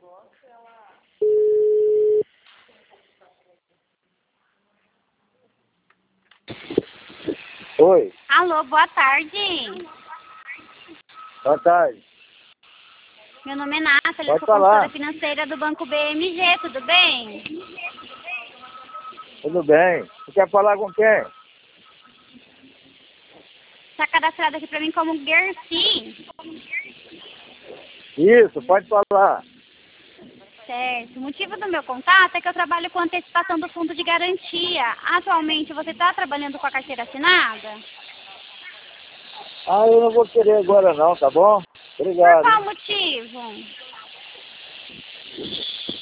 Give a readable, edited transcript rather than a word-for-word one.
Oi. Alô, boa tarde. Boa tarde. Meu nome é Nathalie, eu Pode sou falar. consultora financeira do Banco BMG, tudo bem? Tudo bem. Você quer falar com quem? Está cadastrado aqui para mim como Gersi. Isso, pode falar. Certo. O motivo do meu contato é que eu trabalho com antecipação do fundo de garantia. Atualmente você está trabalhando com a carteira assinada? Ah, eu não vou querer agora não, tá bom? Por Obrigado, qual hein? motivo?